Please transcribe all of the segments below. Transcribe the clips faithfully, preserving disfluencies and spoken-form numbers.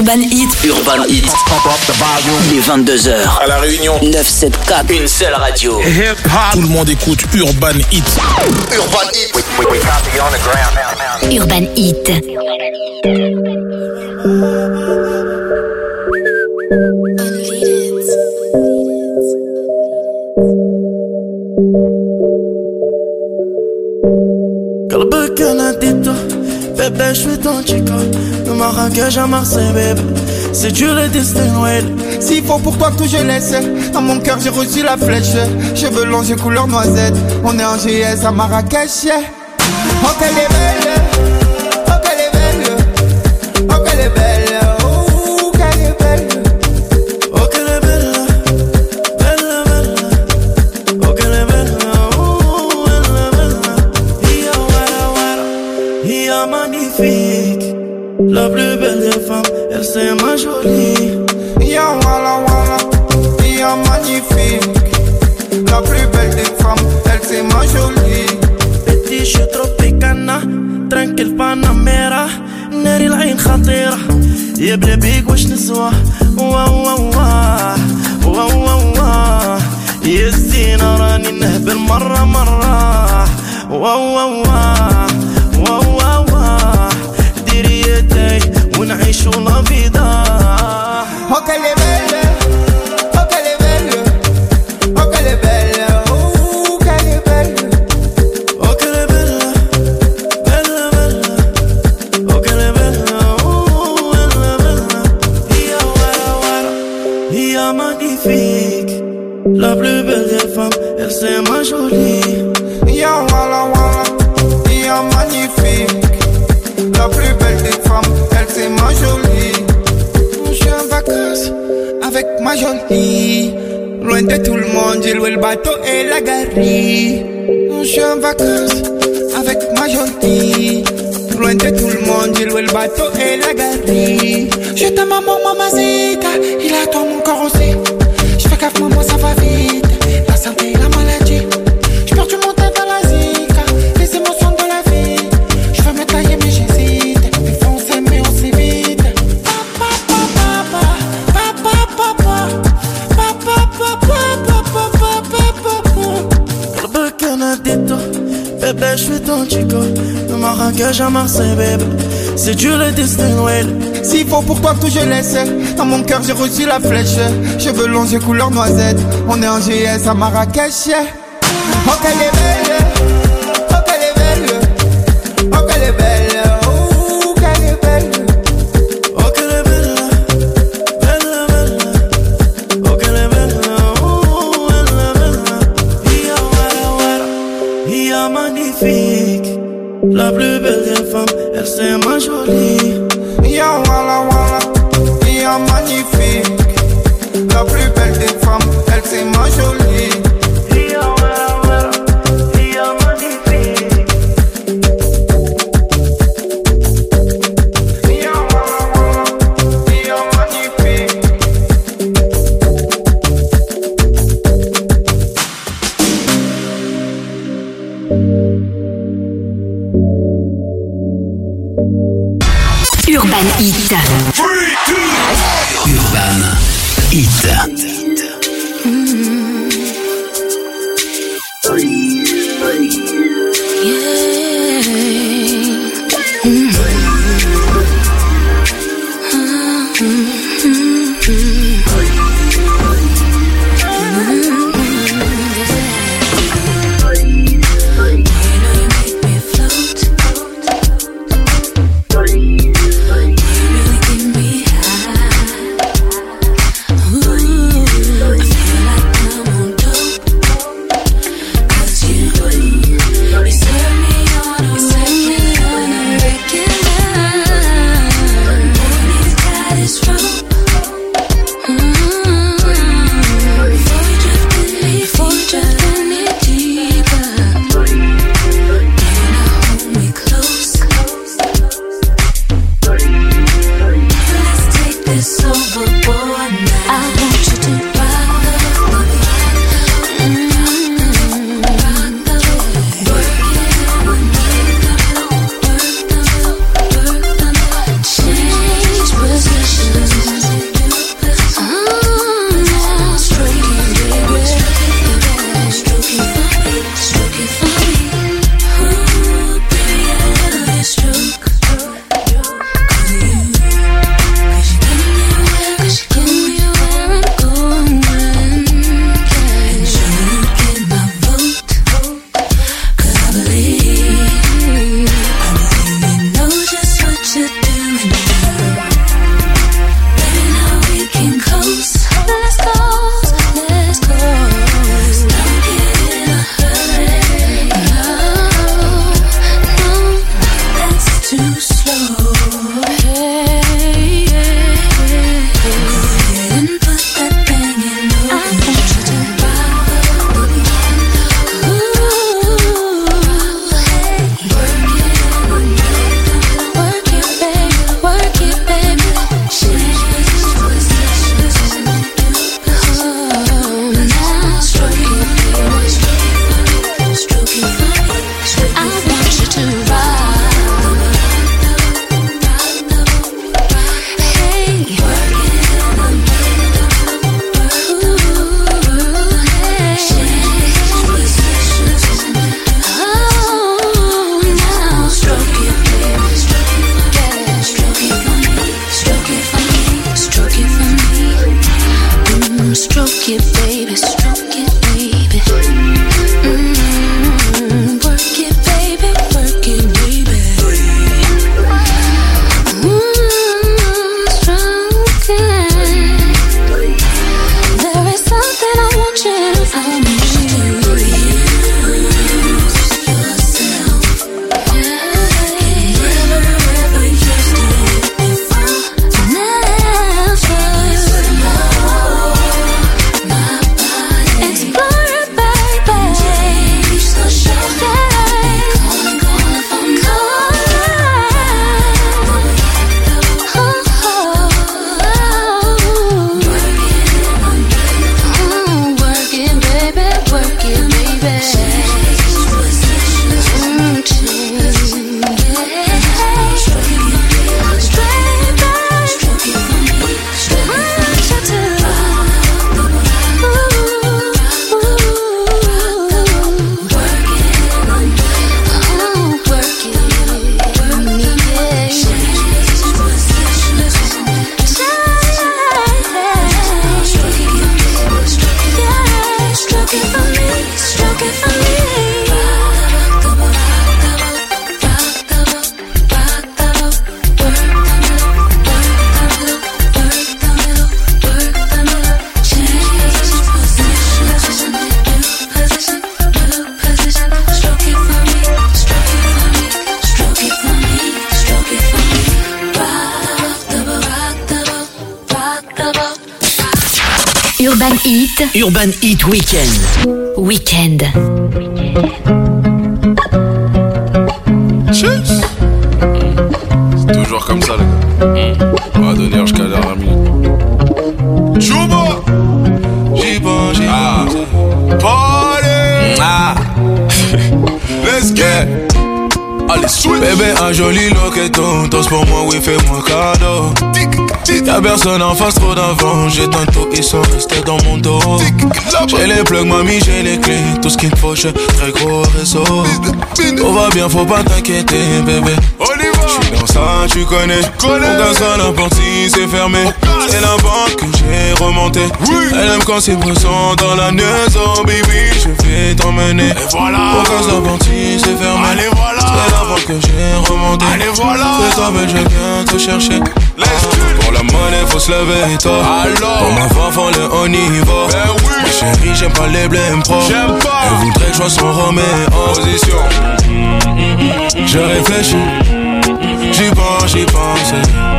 Urban Hit. Urban Hit. Il est vingt-deux heures. À La Réunion. neuf cent soixante-quatre. Une seule radio. Hip-hop. Tout le monde écoute Urban Hit. Urban Hit. We, we, we copy on the ground now, now. Urban Hit. قلبك انا اديته bébé je suis ton chico de Marrakech à Marseille bébé c'est Dieu le destin ouais. S'il faut pour toi que tout je laisse. Dans mon cœur j'ai reçu la flèche. Cheveux longs j'ai couleur noisette. On est en G S à Marrakech yeah. Oh qu'elle est belle. Oh qu'elle est belle. Oh qu'elle est belle. Oh qu'elle est belle. Oh qu'elle est belle. Belle belle. Oh qu'elle est belle. Oh elle est belle. Ia wara wara. Ia magnifique. La plus belle des femmes. Elle c'est ma jolie. Ia wala wala. Ia magnifique. La plus belle des femmes. Elle c'est ma jolie. بدي شي تروبيكانا ترانكل باناميرا ناري العين خطيرة يا بلابيك واش نسوى واو واو واو واو واو يا الزينة راني نهبل مرة مرة واو واو واو واو ديري يدي ونعيشو لا فيدا Oh qu'elle est belle. Oh qu'elle est belle. Oh qu'elle est belle. Oh qu'elle est belle. Oh qu'elle est belle, belle belle. Oh qu'elle est belle, oh elle est belle. Ia wara wara, ia magnifique. La plus belle des femmes, elle c'est ma jolie. Ia wala wala. Ia magnifique. La plus belle des femmes, elle c'est ma jolie. Je suis en vacances avec ma jolie. Loin de tout le monde, j'ai loué le bateau et la galerie. Je suis en vacances avec ma jolie. Loin de tout le monde, j'ai loué le bateau et la galerie. Je t'aime maman, mamacita. Il a toi mon corps aussi. Je fais gaffe maman, ça va vite. La santé et la maladie. Je perds du mon temps dans la zika. Les émotions de la vie. Je veux me tailler mais j'hésite. Des fois on s'aime mais on s'évite. قلبك انا اديته bébé je suis ton chico de Marrakech à Marseille bébé c'est Dieu le destin ouais. S'il faut pour toi que tout je laisse. Dans mon cœur j'ai reçu la flèche. Cheveux longs j'ai couleur noisette. On est en G S à Marrakech yeah. Oh qu'elle est belle. Oh qu'elle est belle. Oh qu'elle est belle. Oh qu'elle est belle. Oh qu'elle est belle, belle belle. Oh qu'elle est belle, oh elle est belle. Ia wara wara, ia magnifique. La plus belle des femmes, elle c'est ma jolie. Ia wala wala. Ia magnifique. La plus belle des femmes, elle c'est ma jolie. Ia wara wara, ia magnifique. Ia wala wala. Ia magnifique. Urban Hit. Urban Hit. Ooh. it, baby, stroke it, baby. Mm-hmm. Work it, baby, work it, baby. Mm-hmm. Stroke it. There is something I want you to find me. Urban Heat. Urban Heat Weekend. Weekend. Cheers. C'est toujours comme ça, les gars. On va donner jusqu'à la minute. Chouba. J'y pense, j'y pense. Party. Ah. Let's get. Allez, switch. Bébé, un joli loqueton. Danse pour moi, oui, fais-moi cadeau. Y'a personne en face, trop d'avant. J'ai tantôt, ils sont restés dans mon dos. J'ai les plugs, mamie, j'ai les clés. Tout ce qu'il me faut, j'ai très gros réseau. Tout va bien, faut pas t'inquiéter, bébé. J'suis dans ça, tu connais. On casse à la porte si c'est fermé. C'est la banque que j'ai remonté. Elle aime quand c'est pressant dans la maison, baby. Je vais t'emmener. On casse la porte si c'est fermé. Allez, voilà. C'est la banque que j'ai remonté. Allez, voilà. C'est toi, belle, je viens te chercher. Pour la monnaie, faut se lever tôt. Pour ma femme, faut le haut niveau. Ben oui. Ma chérie, j'aime pas les blèmes pro. J'aime pas. Elle voudrait que je sois son Roméo. Position. Je réfléchis. J'y pense, j'y pense.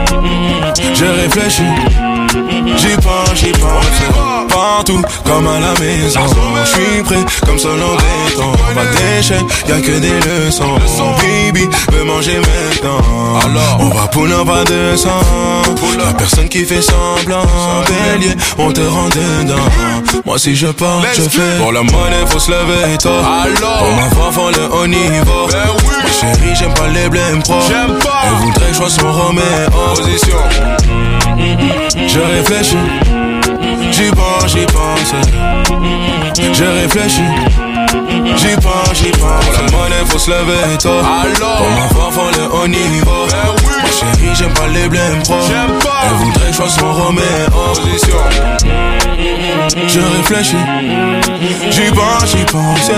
Je réfléchis. J'y pense, j'y pense. Partout, comme à la maison. J'suis prêt, comme seul en béton. Pas d'échec, y'a que des leçons. Baby, veux manger maintenant. Alors, on va pour un pas de sang. Y'a personne qui fait semblant. Bélier, on te rend dedans. Moi si je pars, je fais. Pour la monnaie, faut se lever tôt. Pour ma femme, faut le haut niveau. Ma chérie, j'aime pas les blèmes pro. Elle voudrait que je sois son Roméo. Position. Je réfléchis. J'y pense, j'y pense. Je réfléchis. J'y pense, j'y pense. Pour la monnaie, faut se lever tôt. Pour ma femme, faut le haut niveau. Ma chérie, j'aime pas les blèmes pro. Elle voudrait que je sois son Roméo. Position. Je réfléchis. J'y pense, j'y pense.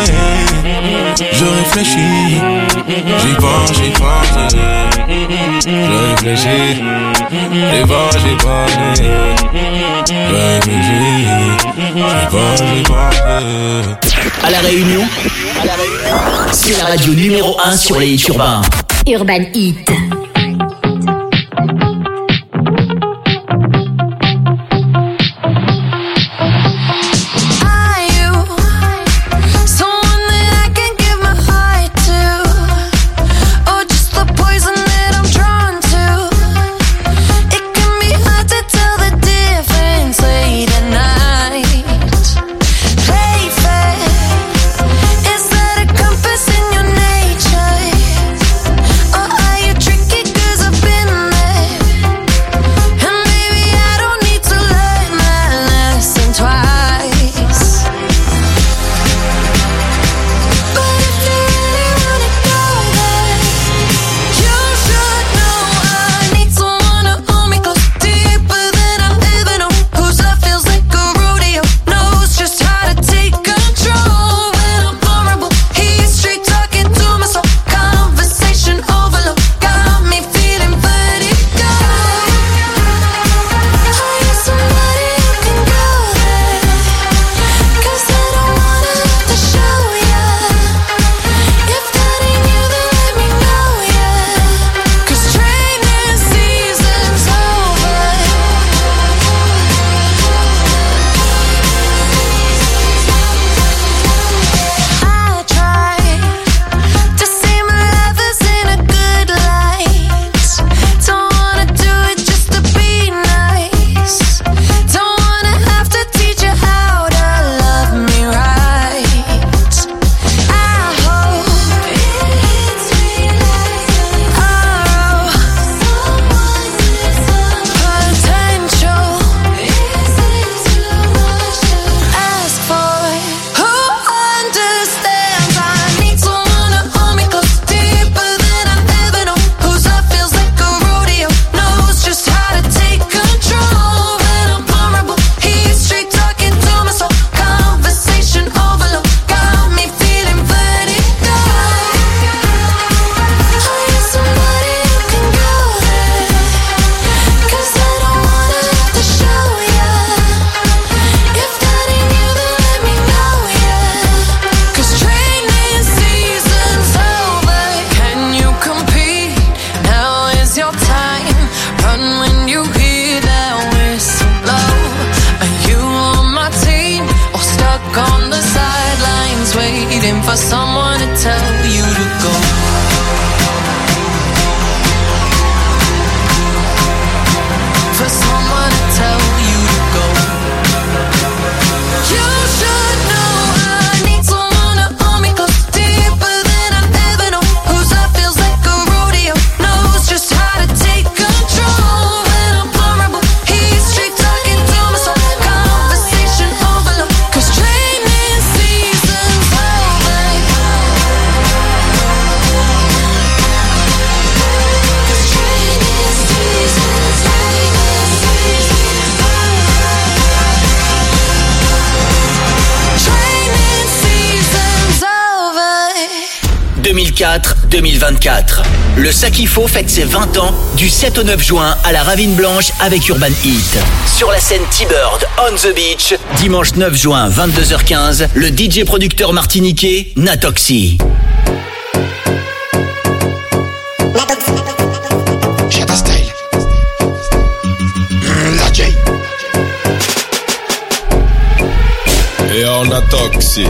Je réfléchis. J'y pense, j'y pense. Je réfléchis. J'y pense, j'y pense. Je réfléchis. J'y pense, j'y pense. À la Réunion, à la Réunion, c'est la radio numéro un sur les hits urbains. Urban Heat. Trick quatre deux mille vingt-quatre. Le Sakifo fête ses vingt ans du sept au neuf juin à la Ravine Blanche avec Urban Heat. Sur la scène T-Bird on the Beach, dimanche neuf juin vingt-deux heures quinze, le D J producteur martiniquais Natoxy. Shadow Style. Mm, la J. Et on a Toxy.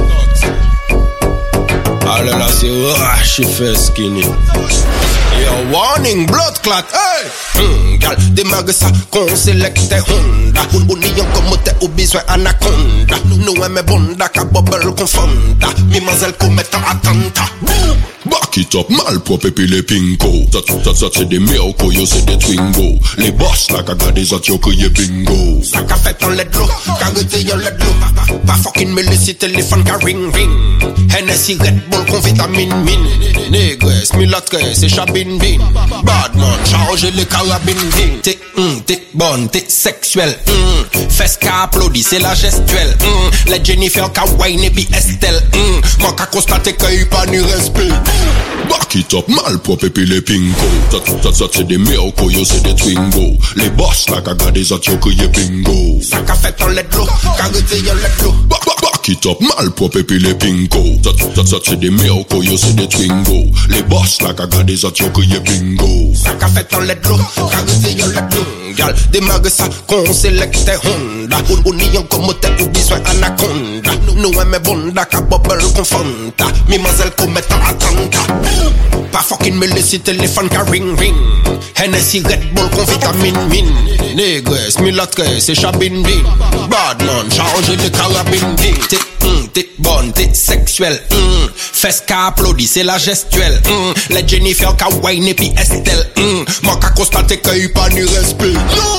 Allez là c'est rush, il fait skinny. Yo, warning, blood clot, hey! Hmm, gal, démarre ça, qu'on sélecte Honda. Boul boul nion comme t'es ou besoin anaconda. Nous aimons bonda, ka bubble confonda. Mimazelle commettant attentat. Back it up, malpropre et puis les pinko. Ça, ça, ça, c'est des miracles, yo, c'est des twingo. Les boss, là, qu'a gardé ça, t'yo, crié bingo. Ça qu'a fait en let l'eau, qu'a gâté yon let l'eau. Pas fucking me laisser téléphone, qu'a ring ring. Hennessy, Red Bull, con vitamine, mine. Négresse, mulâtresse, et chabine, bin. Badman, charge les carabines, bin. T'es, hum, t'es bonne, t'es sexuelle, hum. Fesse qu'a applaudi, c'est la gestuelle, hum. Les Jennifer, qu'a wine, et puis Estelle, hum. Moi, qu'a constaté qu'il y a pas ni respect. Back it up, malpropre et puis les pinko. Ça, ça, ça, c'est des miracles, yo, c'est des twingo. Les boss, là, qu'a gardé ça, t'yo, crié bingo. Ça qu'a fait en let l'eau, qu'a gâté yon let l'eau. Back it up, malpropre et puis les pinko. Ça, ça, ça, c'est des miracles, yo, c'est des twingo. Les boss, là, qu'a gardé ça, t'yo, crié bingo. Ça qu'a fait en let l'eau, qu'a gâté yon let l'eau. Gal, démarre ça, qu'on sélecte Honda. Ou nion comme t'es ou besoin anaconda. Nous aimons bonda, ka bubble confonda. Mimazelle commettant attentat. Pas fucking me laisser téléphone, ka ring ring. Hennessy, Red Bull, con vitamine, mine. Négresse, mulâtresse, et chabine, bin. Badman, charge les carabines, bin. T'es, hum, t'es bonne, t'es sexuelle, hum. Fesse qu'a applaudi, c'est la gestuelle, hum. Les Jennifer, qu'a wine, et puis Estelle, hum. Moi qu'a constaté qu'il y a pas ni respect.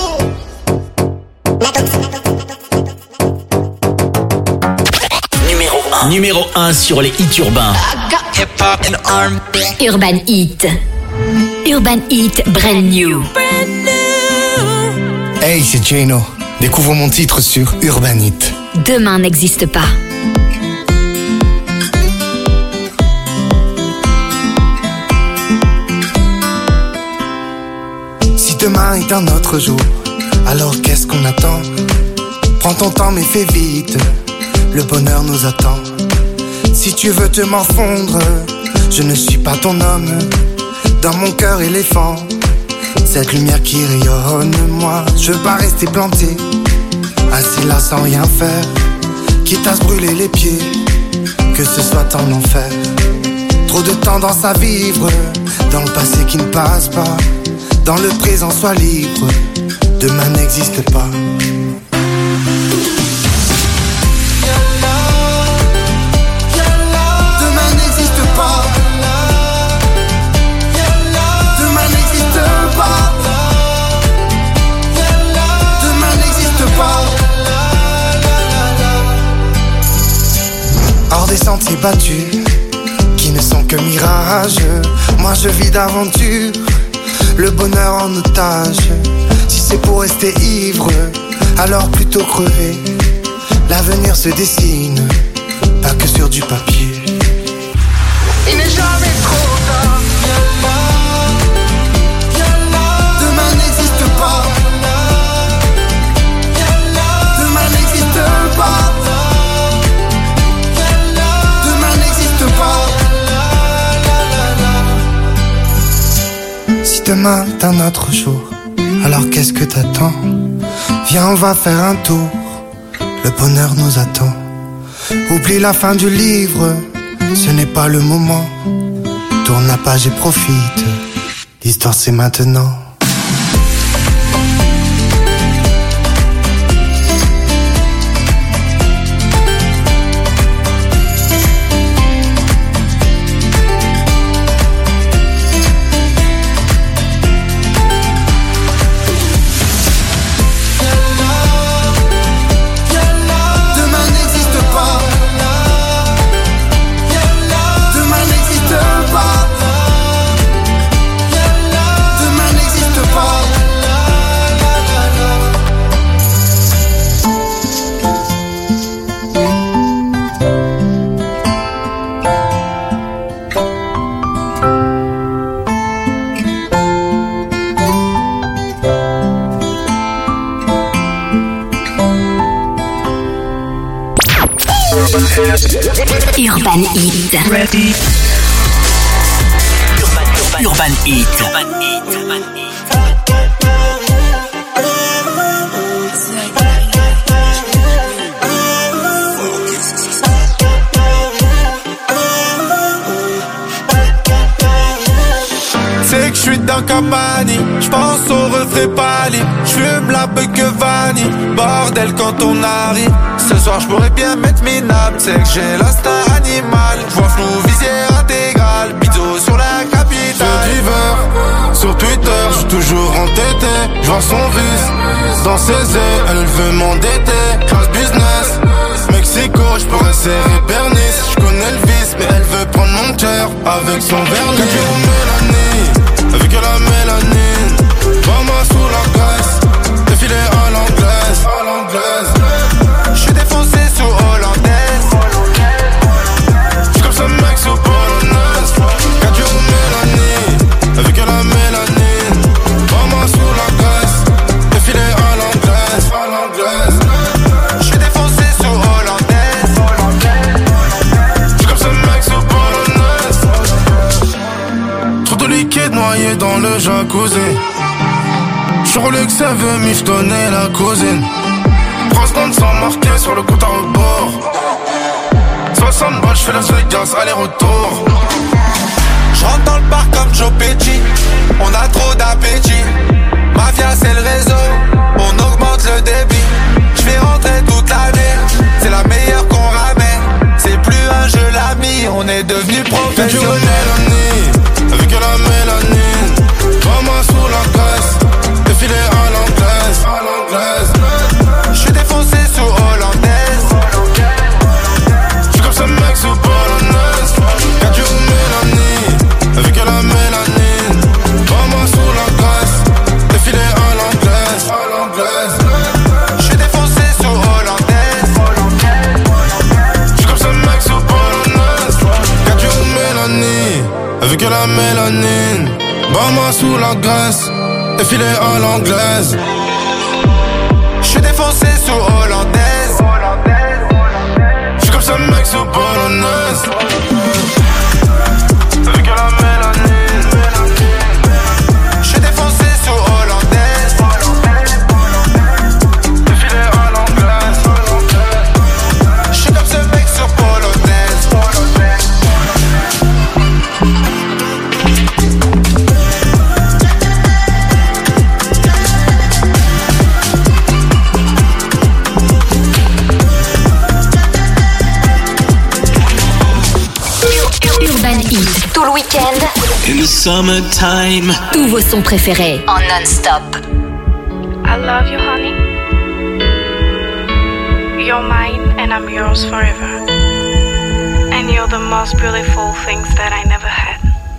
Numéro un. Numéro un sur les hits urbains. Urban Heat. Urban Heat Brand New. Hey, c'est Jano. Découvre mon titre sur Urban Heat. Demain n'existe pas. Si demain est un autre jour, alors qu'est-ce qu'on attend? Prends ton temps mais fais vite, le bonheur nous attend. Si tu veux te morfondre, je ne suis pas ton homme. Dans mon cœur éléphant, cette lumière qui rayonne, moi je veux pas rester planté, assis là sans rien faire, quitte à se brûler les pieds, que ce soit en enfer. Trop de tendance à vivre dans le passé qui ne passe pas, dans le présent sois libre, demain n'existe pas. Hors des sentiers battus, qui ne sont que mirages. Moi je vis d'aventure, le bonheur en otage. Si c'est pour rester ivre, alors plutôt crever. L'avenir se dessine, pas que sur du papier. Il n'est jamais trop tard. Demain n'existe pas. Demain n'existe pas. Si demain est un autre jour, alors qu'est-ce que t'attends? Viens, on va faire un tour, le bonheur nous attend. Oublie la fin du livre, ce n'est pas le moment. Tourne la page et profite, l'histoire c'est maintenant. Demain Urban Heat. Ready. Urban, Urban, Urban Heat. Urban Heat. Urban Heat. C'est que j'suis dans Cabani, j'pense au refrain pâli, j'fume la beuh que vanille, bordel quand on arrive. Ce soir j'pourrais bien mettre minable, c'est que j'ai l'instinct animal. J'vois flou, visière intégrale, biseau sur la capitale. Feu d'hiver, sur Twitter, j'suis toujours entêté. J'vois son vice, dans ses yeux, elle veut m'endetter. Classe business, Mexico, j'pourrais serrer Bernice. J'connais le vice, mais elle veut prendre mon cœur avec son vernis. Avec la mélanine, maman sous la graisse, défilé à l'anglaise, à l'anglaise. J'suis défoncé sous hollandaise, j'suis comme ce mec sous polonaise. Cadio mélanie, avec la mélanine, maman sous la graisse, défilé à l'anglaise, à l'anglaise. j'suis défoncé sous hollandaise, j'suis comme ce mec sous polonaise. Trop de liquide noyé dans le jacuzzi. J'suis Rolex, elle veut michetonner la cousine. Proston sans marqué sur le compte à rebord. soixante balles, j'fais Las Vegas, aller-retour. j'rentre dans le bar comme Joe Pesci, on a trop d'appétit. Mafia c'est le réseau, on augmente le débit. J'fais rentrer toute la ville, c'est la meilleure qu'on ramène. C'est plus un jeu l'ami, on est devenu professionnel. Avec la mélanine, maman sous la graisse, défilé à l'anglaise, à l'anglaise. J'suis défoncé sous hollandaise, j'suis comme ce mec sous polonaise. Cadio mélanie, avec la mélanine, maman sous la graisse, défilé à l'anglaise, à l'anglaise. j'suis défoncé sous hollandaise, j'suis comme ce mec sous polonaise. Cadio mélanie, avec la mélanine, maman sous la graisse, défilé à l'anglaise. j'suis défoncé sous hollandaise, j'suis comme ce mec sous polonaise. Avec la mélanine, j'suis défoncé sous hollandaise, défilé à l'anglaise. j'suis comme ce mec sur polonaise. Urban Heat. Tout le week-end. In the summertime. Tous vos sons préférés en non-stop. I love you, honey. You're mine and I'm yours forever. And you're the most beautiful things that I never had.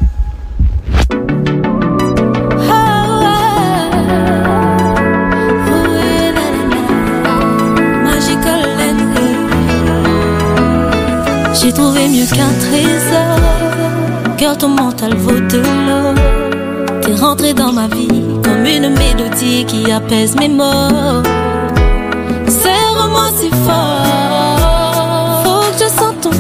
J'ai trouvé mieux qu'un trésor. Cœur, ton mental vaut de l'or. T'es rentré dans ma vie comme une mélodie qui apaise mes maux. Serre-moi si fort, faut que je sente ton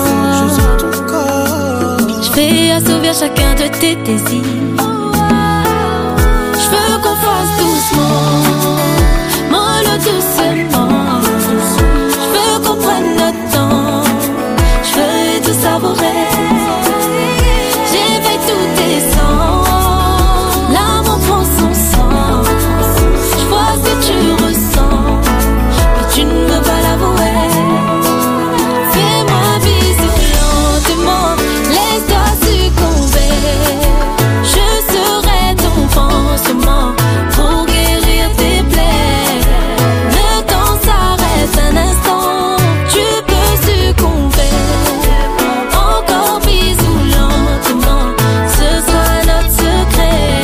corps. Je vais assouvir chacun de tes désirs. Je veux qu'on fasse doucement, mollo doucement. Je veux qu'on prenne notre temps. Je veux tout savourer. J'éveille tous tes sens. L'amour prend son sens. Je vois ce que tu ressens, mais tu ne veux pas l'avouer. Fais-moi bisous lentement, laisse-toi succomber. Je serai ton pansement pour guérir tes plaies. Le temps s'arrête un instant, tu peux succomber. Encore bisous lentement, ce sera notre secret.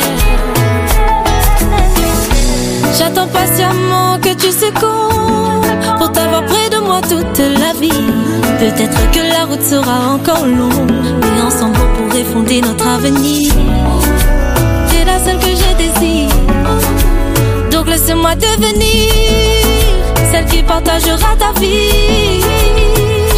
J'attends patiemment que tu succombes pour t'avoir près de moi toute la vie. Peut-être que la route sera encore longue, mais ensemble on pourrait fonder notre avenir. T'es la seule que je désire, donc laisse-moi devenir celle qui partagera ta vie.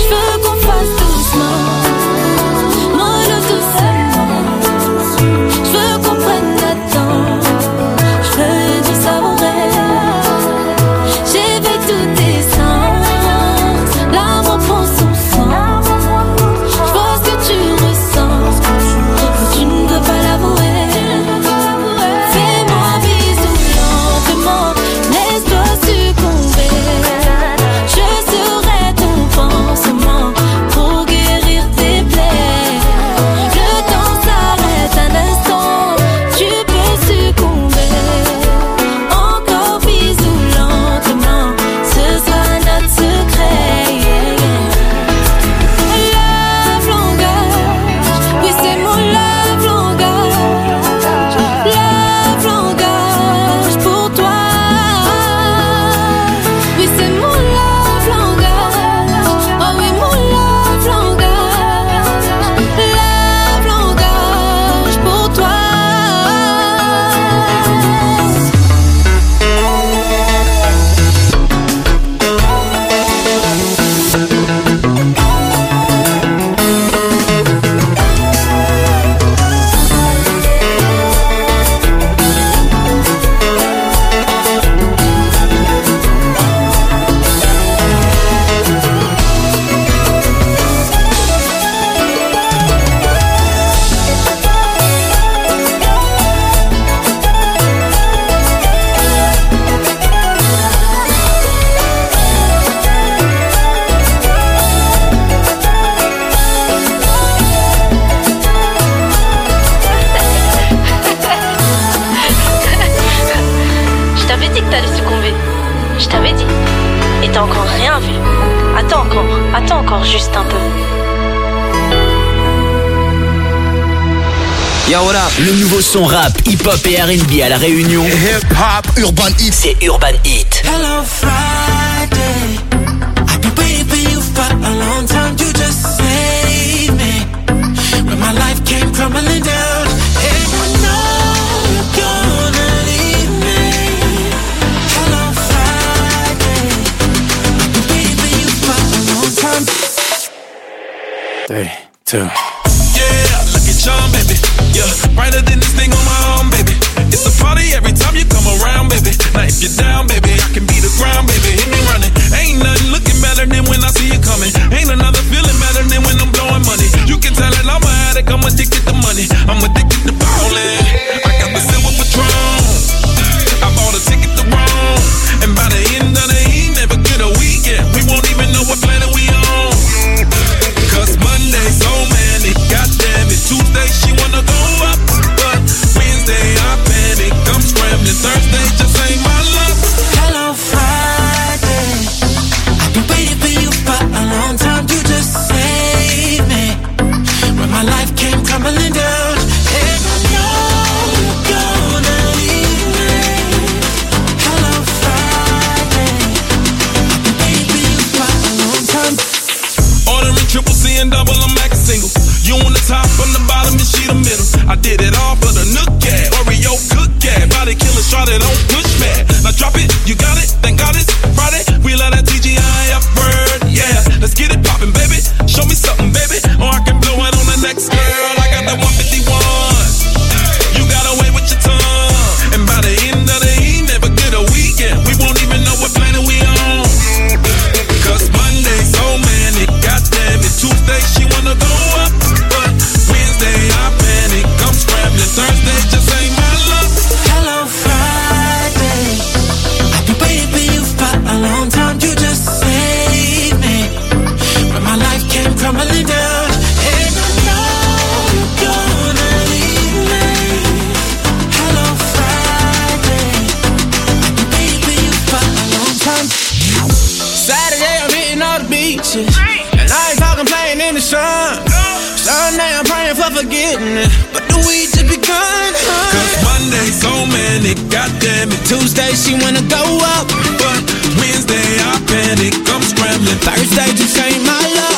encore rien vu. Attends encore, attends encore juste un peu. Yo, what up? Le nouveau son rap, hip-hop et R and B à la Réunion. Hip-hop, Urban Heat. C'est Urban Heat. Hello Friday, I've been waiting for you for a long time. You just saved me when my life came crumbling down. And I know you're gonna leave me. Hello Friday, I've been waiting for you for a long time. Three, two. Yeah, look at John, baby. Yeah, brighter than this thing on my arm, baby. It's a party every time you come around, baby. Now if you're down, baby, I can be the ground, baby. Hit me running. Ain't nothing looking better than when I see you coming. Ain't another feeling better than when I'm blowing money. You can tell that I'm an addict, I'm addicted to money. I'm addicted to ballin'. I got the silver Patron. I bought a ticket to Rome. And by the end of the evening, never get a weekend. We won't even know what planet we on. Cause Monday so manic, goddamn it. Tuesday she wanna go up, but Wednesday I panic. I'm scrambling, Thursday just ain't my luck. Hello Friday, I've been waiting for you for a long time. You just saved me when my life came crumbling down. And I know you're gonna leave me. Hello Friday, I've been waiting for you for a long time. Ordering triple C and double, I'm acting single. You on the top, from the bottom, and she the middle. I did it all for the Nook cat, Oreo cook cat, body killer, shot it on push back. Now drop it, you got it, thank God it's Friday. We let that T G I up bird, yeah. Let's get it poppin', baby. Show me something, baby, or I can blow it on the next girl. I got that one fifty-one. You got away with your tongue, and by the end of the evening, never get a weekend. We won't even know what planet we on. Cause Monday so manic, goddamn it. Tuesday she wanna go up, but Wednesday I panic. I'm scrambling, Thursday just ain't my luck. Hello Friday, I've been waiting for you for a long time. You just saved me when my life came crumbling down. And I know you're gonna leave me. Hello Friday, I've been waiting for you for a long time. Saturday I'm hitting all the beaches, and I ain't talking playing in the sun. Sunday I'm praying for forgiveness, but the weed just begun. Cause Monday so manic, goddamn it. Tuesday she wanna go up, but Wednesday I panic. I'm scrambling, Thursday just ain't my luck.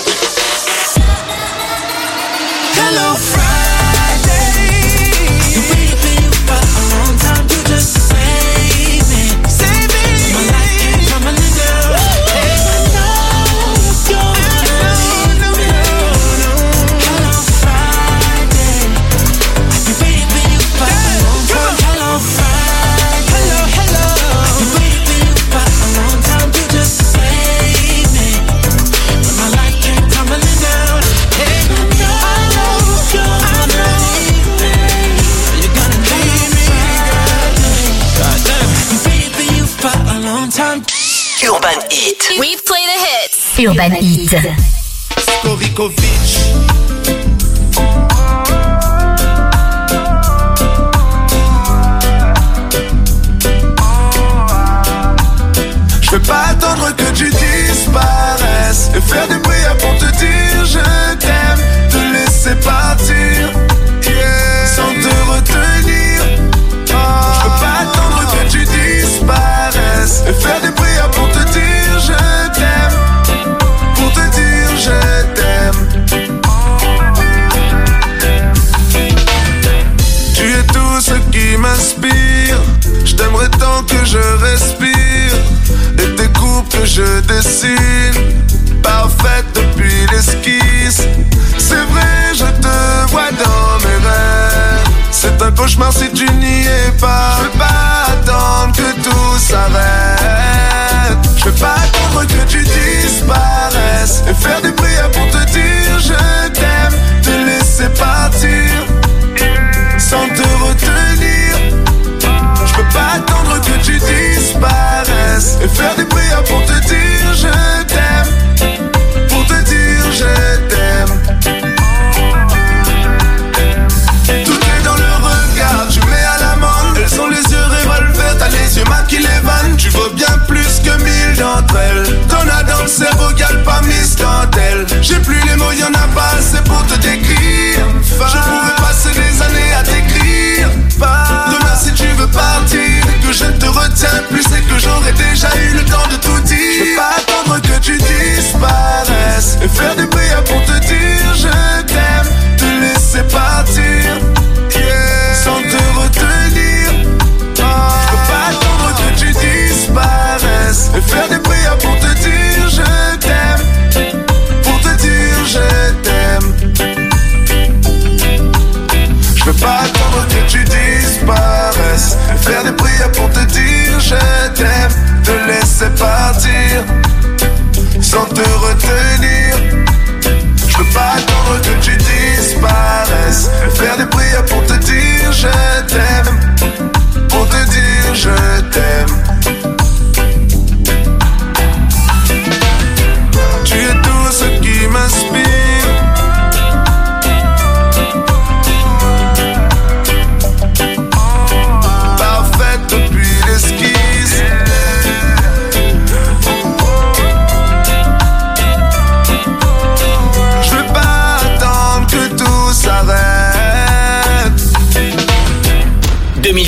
Hello Friday, been waiting for you for a long time. You just saved me, save me. My life came crumbling down. And I know you're gonna leave me. Hello Friday, I've been waiting for you for a long time. Hello Friday, hello, hello. I've been waiting for you for a long time. You just saved me when my life came crumbling down. And I know you're gonna leave me. You're gonna leave me, girl. Goddamn. I've been waiting for you for a long time. Urban Heat. We play the hits. Urban Heat. Skovikovic. Je veux pas attendre que tu disparaisses et faire des prières pour te dire je t'aime, te laisser partir, yeah, sans te retenir. Je veux pas attendre que tu disparaisses et faire des prières pour te dire je t'aime, pour te dire je t'aime.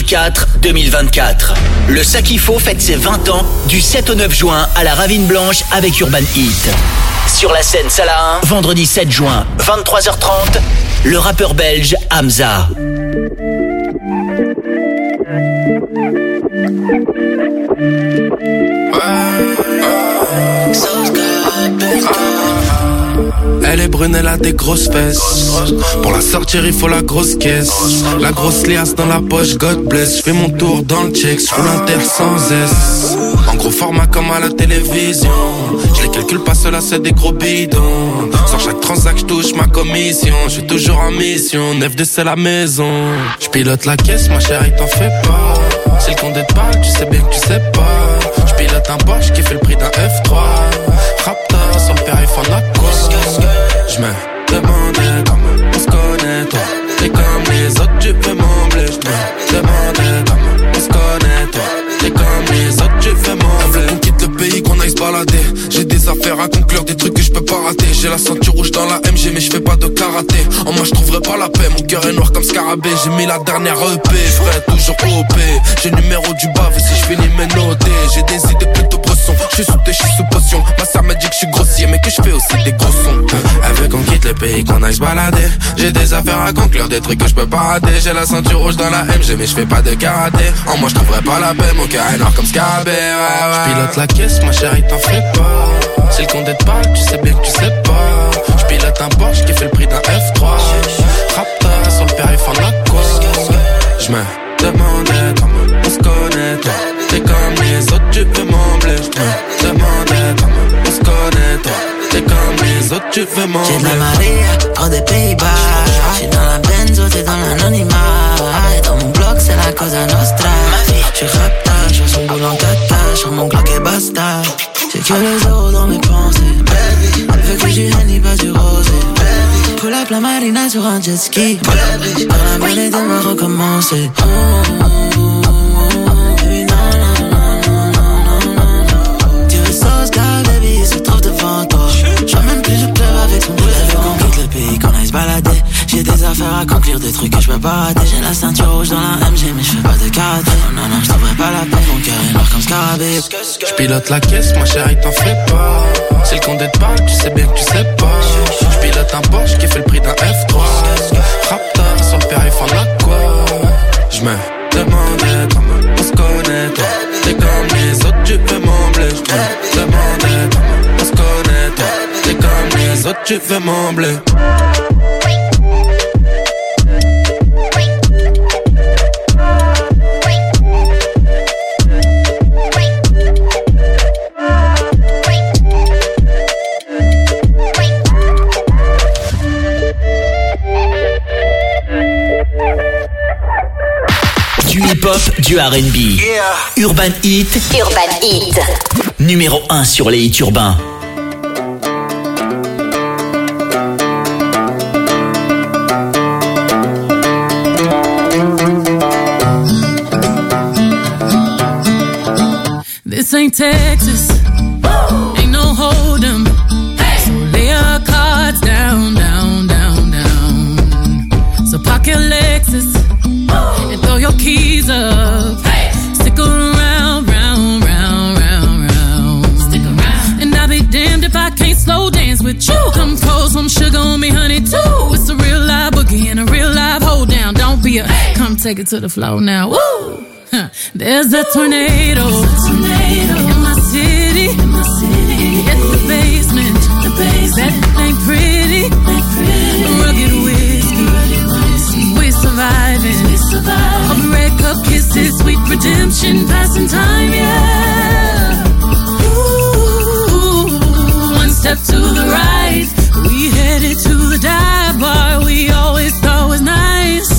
vingt-quatre deux mille vingt-quatre. Le Sakifo fête ses vingt ans du sept au neuf juin à la Ravine Blanche avec Urban Heat. Sur la scène Salahin, vendredi sept juin, vingt-trois heures trente, le rappeur belge Hamza. Elle est brune, elle a des grosses fesses. Pour la sortir, il faut la grosse caisse. La grosse liasse dans la poche, God bless. J'fais mon tour dans le check, j'roule inter sans S. En gros format comme à la télévision. Je les calcule pas, cela c'est des gros bidons. Sur chaque transac, j'touche ma commission. J'suis toujours en mission, neuf de c'est la maison. J'pilote la caisse, ma chérie, t'en fais pas. C'est le compte de parle, tu sais bien que tu sais pas. J'pilote un Porsche qui fait le prix d'un F trois. Raptor, son périph' en a quoi. J'me demandais comment on se connaît toi. T'es comme les autres, tu peux m'embler. J'me demandais comment on se connaît toi. T'es comme les autres, tu peux m'embler. On quitte le pays, qu'on aille se balader. J'ai des affaires à conclure, des trucs que je peux pas rater. J'ai la ceinture rouge dans la M G mais je fais pas de karaté. En moi je trouverai pas la paix, mon cœur est noir comme scarabée. J'ai mis la dernière E P, frère, toujours O P. J'ai le numéro du bave et si je finis mes notés. J'ai des idées plutôt bressons, je suis sous thé, je suis sous potion. Ma sœur m'a dit que je suis grossier mais que je fais aussi des gros sons. Elle veut qu'on quitte le pays, qu'on aille se balader. J'ai des affaires à conclure, des trucs que je peux pas rater. J'ai la ceinture rouge dans la M G mais je fais pas de karaté. En moi je trouverai pas la paix, mon cœur est noir comme scarabée. Ouais, ouais. J'pilote la caisse, ma chérie, t'en fais pas. C'est le compte de parle, tu sais bien que tu sais pas. J'pilote un Porsche qui fait le prix d'un F trois. Raptor, sur le périph' en a quoi. J'me demandais comment on se connaît toi. T'es comme les autres, tu peux m'embler. J'me demandais comment on se connaît toi. T'es comme les autres, tu peux m'embler. J'ai de la Maria, trop des Pays-Bas. J'suis dans la benzo, t'es dans l'anonymat. Et dans mon bloc, c'est la Cosa Nostra. J'suis rapta, j'fais son boulot en kata. Sur mon Glock et basta. J'ai que les euros dans mes pensées. Baby, elle veut que j'y Henny, pas du rosé. Baby, pull up la marina sur un jet ski. Baby, dans la mêlée de me recommencer. Oh, oh, oh, oh, baby, non, non, non, non, non, non. Tu veux sauce, car baby, il se trouve devant toi. J'vois même plus le club avec son boulet. Elle veut qu'on quitte le pays, qu'on aille se balader. J'ai des affaires à conclure, des trucs que je peux pas rater. J'ai la ceinture rouge dans la M G mais je fais pas de karaté. Non, non, je trouverai pas la paix, mon cœur est noir comme scarabée. J'pilote la caisse, ma chérie, t'en fais pas. C'est le compte de parle, tu sais bien que tu sais pas. J'pilote un Porsche qui fait le prix d'un F trois. Raptor, sur le périph' en a quoi. J'me demandais comment on se connaît toi. T'es comme les autres, tu peux m'embler. J'me demandais comment on se connaît toi. T'es comme les autres, tu peux m'embler. Du hip-hop, du R and B. Yeah. Urban Heat. Urban Heat. Numéro un sur les hits urbains. This ain't Texas. Ain't no hold'em. Hey. So lay your cards down, down, down, down. So park your Lexus and throw your keys up. Hey. Stick around, round, round, round, round. Stick around. And I'll be damned if I can't slow dance with you. Come pour some sugar on me, honey, too. It's a real live boogie and a real live hold down. Don't be a hey. Come take it to the floor now. Woo! Huh. There's a tornado, There's a tornado in my city. In my city. It's the basement. The basement. That ain't pretty. Ain't pretty. Rugged whiskey. Rugged whiskey. We're surviving. We're surviving. All red cup kisses, sweet redemption, passing time, yeah. Ooh, one step to the right, we headed to the dive bar we always thought was nice.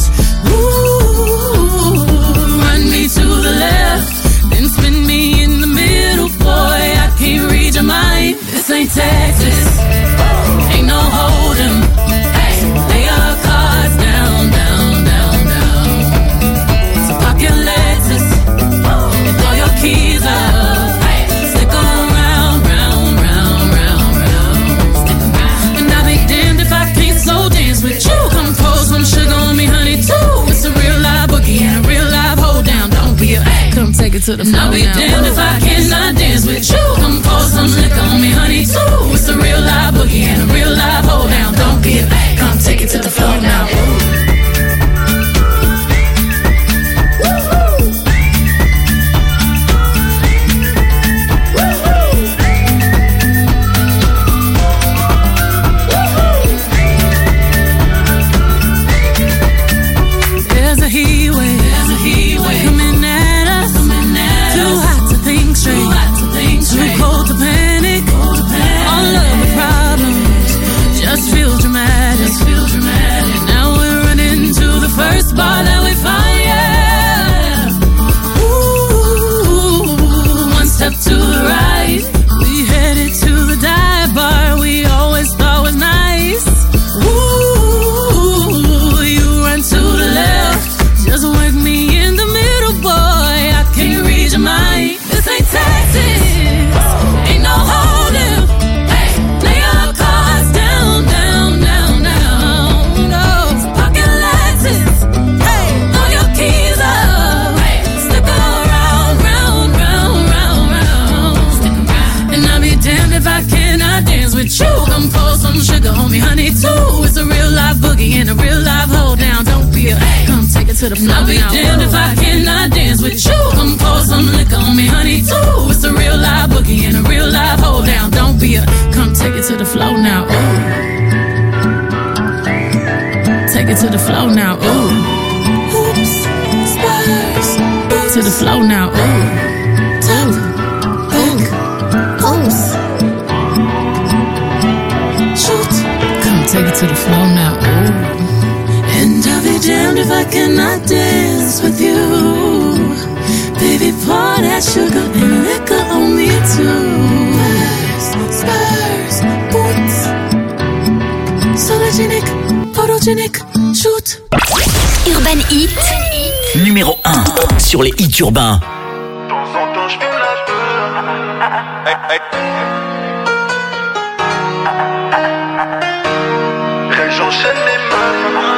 Ooh, run me to the left, then spin me in the middle, boy, I can't read your mind. This ain't Texas, ain't no hold'em. Hey, lay your cards down, down, down, down. So pop your Lexus and throw your keys up. Hey, stick around, round, round, round, round. And I'll be damned if I can't slow dance with you. Come pour some sugar on me, honey, too. It's a real live boogie and a real live hold to the flow. I'll be damned if I cannot dance with you. Come pour some liquor on me, honey, too. It's a real live boogie and a real live hold down. Don't be a babe, come take it to the floor now. To the floor. I'll be damned if I cannot dance with you. Come pour some liquor on me, honey, too. It's a real live boogie and a real live hold down. Don't be a, come take it to the floor now. Ooh. Take it to the floor now. Ooh. Oops, spurs. To the floor now. Ooh. Tap, back, oops. Shoot. Come take it to the floor now. Ooh. And I'll be damned if I cannot dance with you. Baby, pour that sugar and liquor on me too. Spurs, spurs, boots. Sologenic, photogenic, shoot. Urban Hit, numéro un sur les hits urbains. De temps en temps, je fume la peur. Hey, hey. Hey, j'enchaîne les mains.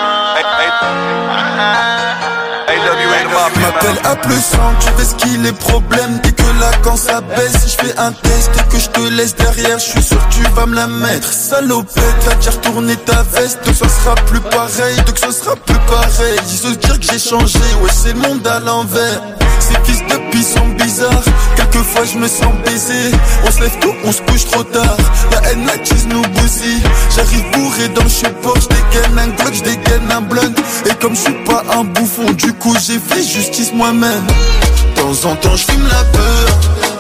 Je m'appelle Apple sang, tu fais ce qu'il est problème. Dès que là quand ça baisse, si je fais un test et que je te laisse derrière, je suis sûr que tu vas me la mettre. Salopette, t'as déjà retourné ta veste. Donc ce sera plus pareil, donc ce sera plus pareil. Ils se dire que j'ai changé, ouais c'est le monde à l'envers. Ces fils de pis sont bizarres. Quelquefois je me sens baisé. On se lève tôt, on se couche trop tard. La haine attise nous bousille. J'arrive bourré dans le support, je dégaine un Glock, je dégaine un blunt. Et comme je suis pas un bouffon, du coup j'ai fait justice moi-même. De temps en temps je fume la peur.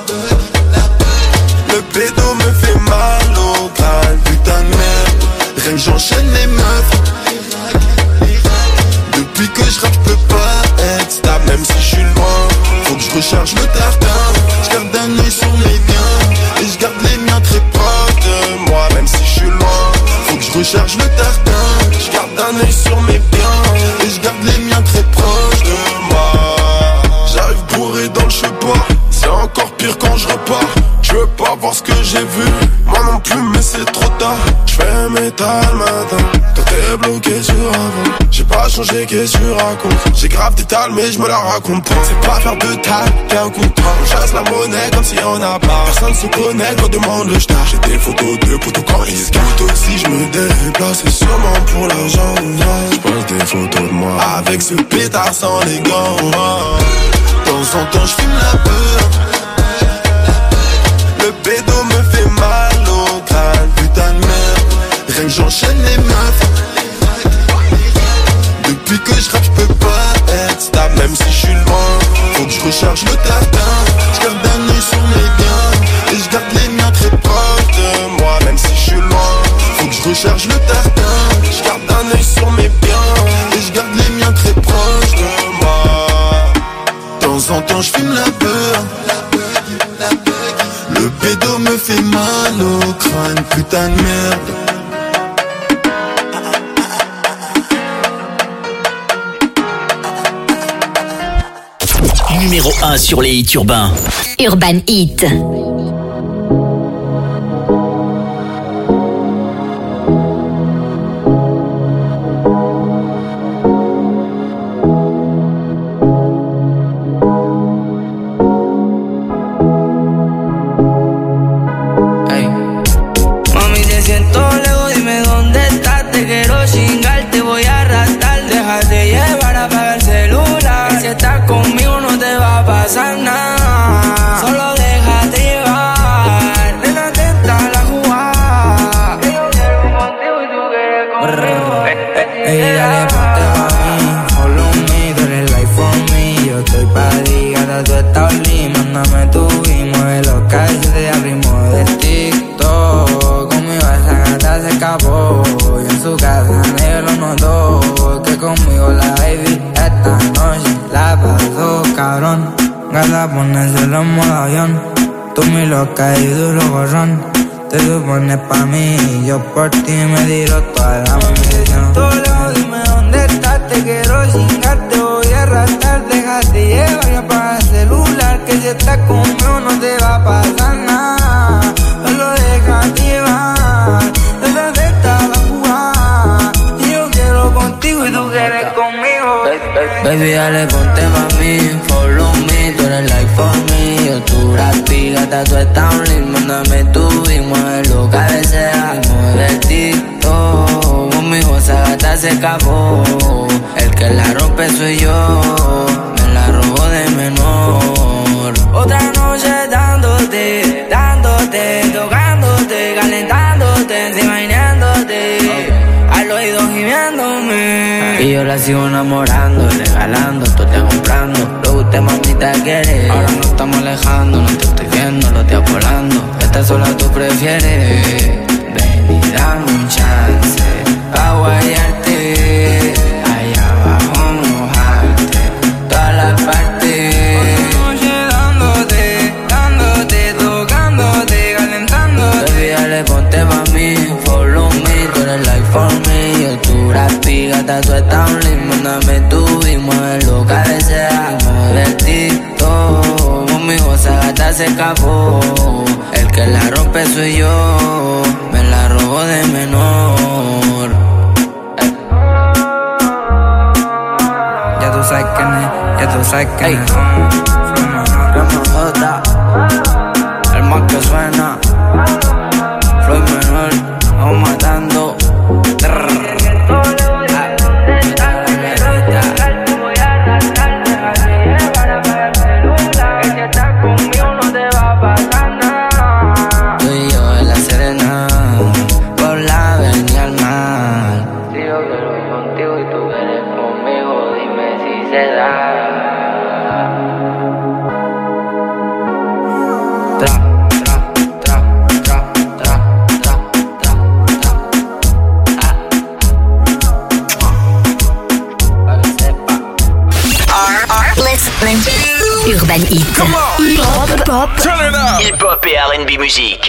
Le pédo me fait mal au crâne, putain de merde. Rien que j'enchaîne les meufs. Depuis que je rappe, je peux pas être stable, même si je suis loin. Faut que je recharge le tartin. Je garde un œil sur mes biens et je garde les miens très proches de moi, même si je suis loin. Faut que je recharge le tartin. Je garde un œil sur mes biens et je garde les miens très proches de moi. J'arrive bourré dans le chemin, c'est encore pire quand je repars. Je veux pas voir ce que j'ai vu, moi non plus mais c'est trop tard. Je fais métal matin, toi t'es bloqué sur avant. J'ai pas changé, qu'est-ce que tu racontes? J'ai grave des tales mais je me la raconte pas. C'est pas faire de taille, t'es un contrat. On chasse la monnaie comme si on a pas. Personne se connaît quand demande le star. J'ai des photos de potos quand ils se gâtent. Aussi je me déplace, c'est sûrement pour l'argent. Je pose des photos de moi avec ce pétard sans les gants. De temps en temps je fume la peur. Le bédo me fait mal au crâne, putain de merde. Rien que j'enchaîne les meufs. Depuis que je rappe, je peux pas être stable, même si je suis loin. Faut que je recharge le tartin. Je garde un œil sur mes biens et je garde les miens très proches de moi, même si je suis loin. Faut que je recharge le tartin. Je garde un œil sur mes biens et je garde les miens très proches de moi. De temps en temps, je fume la peur. Le bédo me fait mal au crâne, putain de merde. Numéro un sur les hits urbains. Urban Hit. loca y duro gorrón. Te supones pa' mí y yo por ti me tiro toda la munición. Todo lejos, dime dónde estás, te quiero chingar, te voy a arrastrar, déjate llevar y apaga el celular, que si estás conmigo no te va a pasar nada. Solo déjate llevar, detrás de esta la jugada, y yo quiero contigo y tú quieres conmigo. Baby, dale, ponte pa' mí, follow me, tú eres like for me. Yo tu rapi, gata, tú estás un link, mándame tu y muévelo, cabecea, mueve el TikTok. Conmigo esa gata se escapó, el que la rompe soy yo, me la robó de menor. Otra noche dándote, dándote, tocándote, calentándote, encima imaginándote, al oído gimiéndome. Y yo la sigo enamorando, regalando, tú te comprando. Lo que usted mamita quiere. Ahora no estamos alejando, no te estoy viendo, lo estoy volando. Esta sola tú prefieres. Ven y dame un chance pa' guayarte, allá abajo mojarte, todas las partes. Otra noche dándote, dándote, tocándote, calentándote. Baby, dale, ponte pa' mí, follow me, tú eres like for me. Yo tu rapi, gata, tú estás un link, mándame tu y muévelo, cabecea, mueve el TikTok. Conmigo esa gata se escapó, el que la rompe soy yo, me la robó de menor. Eh. Ya tú sabes quién es, ya tú sabes quién es. Rama J, el más que suena, Floyd menor, vamos matando. Urban Hit. Hip-hop, pop, hip-hop et R and B musique.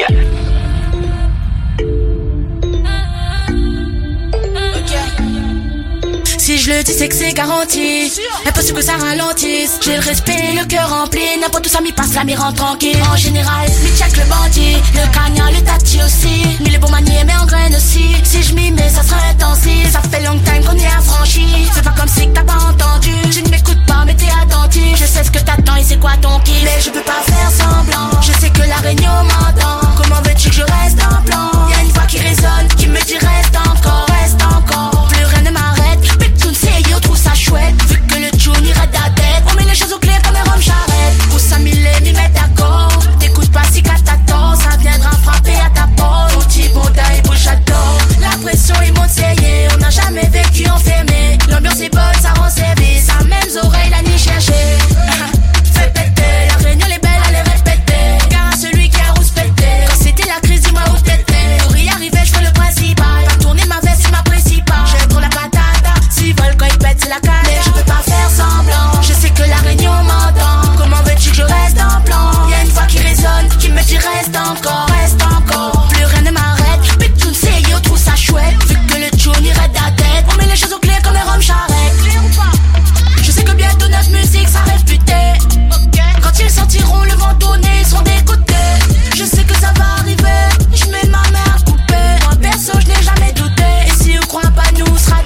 Si je le dis c'est que c'est garanti, impossible que ça ralentisse. J'ai le respect, le cœur rempli, n'importe où ça m'y passe, la m'y rend tranquille. En général, mi check le bandit, le cagnard, le tati aussi. Mi les bons maniers mais en graines aussi. Si je m'y mets ça sera intensif, ça fait long time qu'on est affranchi. C'est pas comme si que t'as pas entendu, tu ne m'écoutes pas mais t'es attentif. Je sais ce que t'attends et c'est quoi ton kiff, mais je peux pas faire semblant. Je sais que la réunion m'entend, comment veux-tu que je reste en plan? Y'a une voix qui résonne, qui me dit reste encore, reste encore. Plus rien ne m'arrête. On trouve ça chouette, vu que le tune irait ta tête. On met les choses au clair comme un rhum charrette. Pour ça mille et m'y mettre d'accord. T'écoutes pas si qu'à ta tort, ça viendra frapper à ta porte. Mon petit bonda et bouge j'adore. La pression il monte c'est on n'a jamais vécu enfermé. L'ambiance est bonne, ça rend service. À mêmes oreilles la nuit chercher. Fais péter, la réunion les belles allez répéter. Car à celui qui a rouspété, quand c'était la crise dis-moi où t'étais. Pour y arriver je fais le principal. Pas tourner ma veste c'est ma principale. J'ai trop la patate. S'ils veulent quand ils pètent c'est la cale. Mais je peux pas faire semblant. Je sais que la réunion m'entend. Comment veux-tu que je reste en plan? Y'a une voix qui résonne, qui me dit reste encore, reste encore. Plus rien ne m'arrête. Mais tu ne sais, yo trouve ça chouette. Vu que le tune irait ta tête. On met les choses au clair comme un rhum charrette. Je sais que bientôt notre musique ça rêve putain. Quand ils sentiront le vent tourner, ils seront dégoûtés. Je sais que ça va arriver. Je mets ma main à couper. Moi perso je n'ai jamais douté. Et si on croit pas nous sera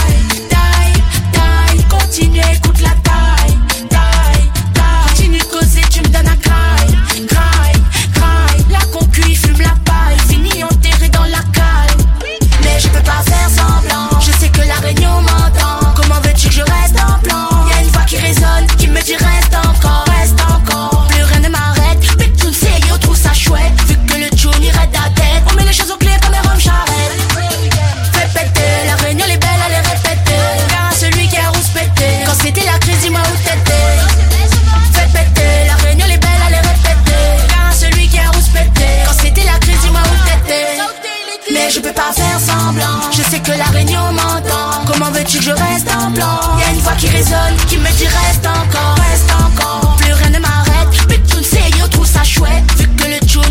continue, écoute la taille, taille, taille. Continue de causer, tu me donnes un cry, cry, cry. La concu, il fume la paille, fini enterré dans la cale. Mais je peux pas faire semblant, je sais que la réunion m'entend. Comment veux-tu que je reste en plan? Y'a une voix qui résonne, qui me dit reste encore, reste encore. Plus rien ne m'arrête, mais tu ne sais, yo trouve ça chouette. Vu que le tune irait ta tête, on met les choses au clair comme un rhum charrette. Fais péter, la réunion les belles allez répéter. Car à celui qui a rouspété, quand c'était la crise, dis-moi où t'étais. Fais péter, la réunion les belles allez répéter. Car à celui qui a rouspété, quand c'était la crise, dis-moi où t'étais. Mais je peux pas faire semblant, je sais que la réunion m'entend. Comment veux-tu que je reste en plan? Y'a une voix qui résonne, qui me dit reste encore, reste encore. Plus rien ne m'arrête, mais tu ne sais, yo trouve ça chouette. Vu que le tune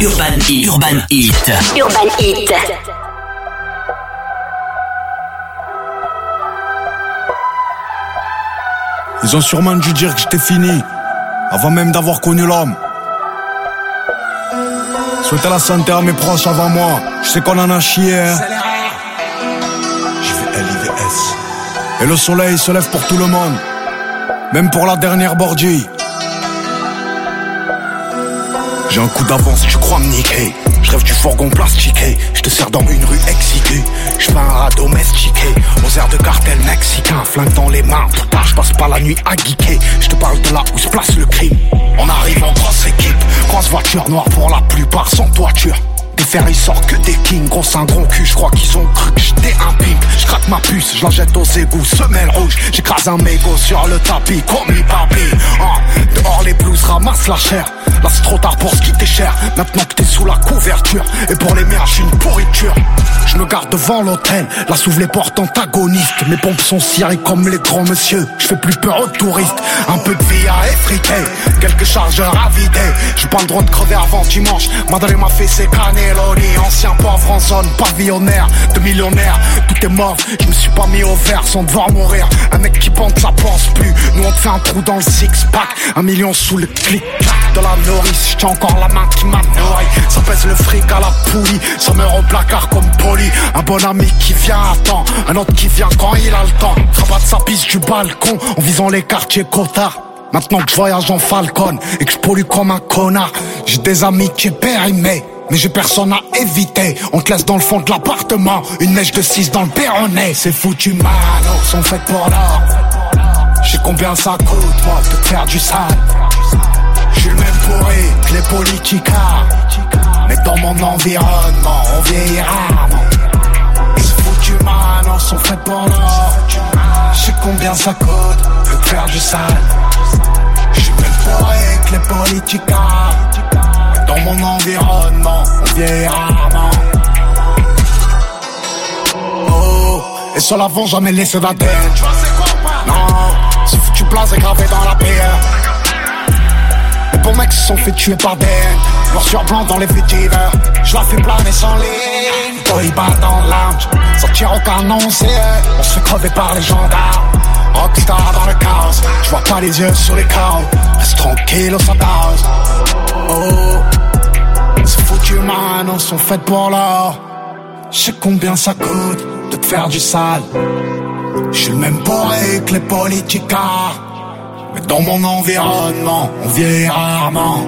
Urban Heat. Urban Heat. Urban Heat. Ils ont sûrement dû dire que j'étais fini, avant même d'avoir connu l'homme. Souhaiter la santé à mes proches avant moi, je sais qu'on en a chié, hein. J V L I V S. Et le soleil se lève pour tout le monde, même pour la dernière bordille. J'ai un coup d'avance, tu crois me niquer. Je rêve du fourgon plastiqué, je te sers dans une rue exiguë. Je fais un rat domestiqué, aux airs de cartel mexicain. Flingue dans les mains, tout tard, je passe pas la nuit à geeker. Je te parle de là où se place le crime. On arrive en grosse équipe, grosse voiture noire pour la plupart sans toiture. Des ferrisseurs que des kings, gros un gros cul, je crois qu'ils ont cru que j'étais un pimp. Je craque ma puce, je la jette aux égouts, semelle rouge. J'écrase un mégot sur le tapis, comme les papis. Hein, dehors les blues ramassent la chair. Là c'est trop tard pour ce qui t'est cher, maintenant que t'es sous la couverture. Et pour les mères j'suis une pourriture. Je me garde devant l'hôtel, là s'ouvrent les portes antagonistes. Mes pompes sont cirées comme les grands monsieur. Je fais plus peur aux touristes, un peu de vie à effriter, quelques chargeurs à vider. J'ai pas le droit de crever avant dimanche, madame m'a fait ses cannelloni. Ancien pauvre en zone pavillonnaire, de millionnaire, tout est mort, je me suis pas mis au vert sans devoir mourir. Un mec qui pente ça pense plus, nous on te fait un trou dans le six-pack. Un million sous le clic-clac de la nourrice, j'tiens encore la main qui m'a nourri. Ça pèse le fric à la poulie, ça meurt au placard comme poli. Un bon ami qui vient à temps, un autre qui vient quand il a le temps. Rabatte sa piste du balcon, en visant les quartiers cotards. Maintenant que je voyage en Falcon et que je pollue comme un connard. J'ai des amis qui périmés, mais j'ai personne à éviter. On te laisse dans le fond de l'appartement, une mèche de six dans le péroné. C'est foutu mano, sont faites pour l'or. J'sais combien ça coûte, moi, de te faire du sale. J'suis le même pourri que les politicards, mais dans mon environnement, on vieillira. C'est foutu mano, sont faites pour l'or. J'sais combien ça coûte, de te faire du sale. J'suis le même pourri que les politicards, mais dans mon environnement, on vieillira. Oh, et sur l'avant, jamais laissé d'antenne. Non, c'est foutu blasé gravé dans la pierre. Les bons mecs se sont fait tuer par des haines. Noir sur blanc dans les vétives, je la fais planer sans ligne. Boy bat dans l'âme, sortir aucun nom c'est. On se fait crever par les gendarmes. Rockstar dans le chaos, je vois pas les yeux sur les carreaux. Reste tranquille au Santos. Oh, c'est foutu man, sont faites pour l'or. Je sais combien ça coûte de te faire du sale. Je suis le même bourré que les politicards, mais dans mon environnement, on vieillit rarement.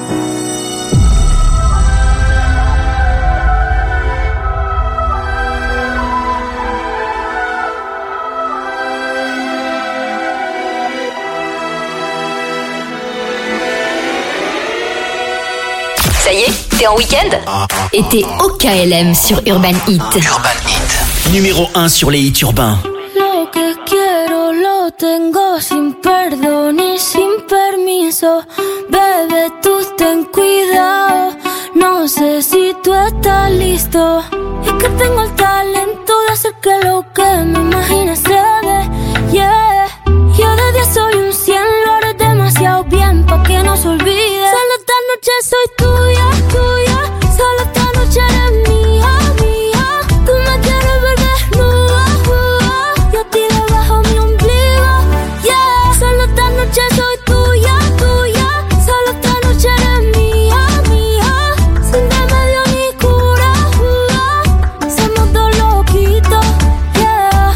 Ça y est, t'es en week-end et t'es au K L M sur Urban Heat. Urban Heat, numéro un sur les hits urbains. Lo que quiero lo tengo sin perdón y sin permiso. Bebé, tú ten cuidado. No sé si tú estás listo. Es que tengo el talento de hacer que lo que me imagine se dé. Yeah. Yo de diez soy un cien, lo haré demasiado bien pa' que no se olvide. Solo esta noche soy tuya, tuya. Solo esta noche eres mía, mía. Tú me quieres ver desnuda, uh, yo a ti debajo mi ombligo, yeah. Solo esta noche soy tuya, tuya. Solo esta noche eres mía, mía. Sin remedio ni cura, uh, somos dos loquitos, yeah.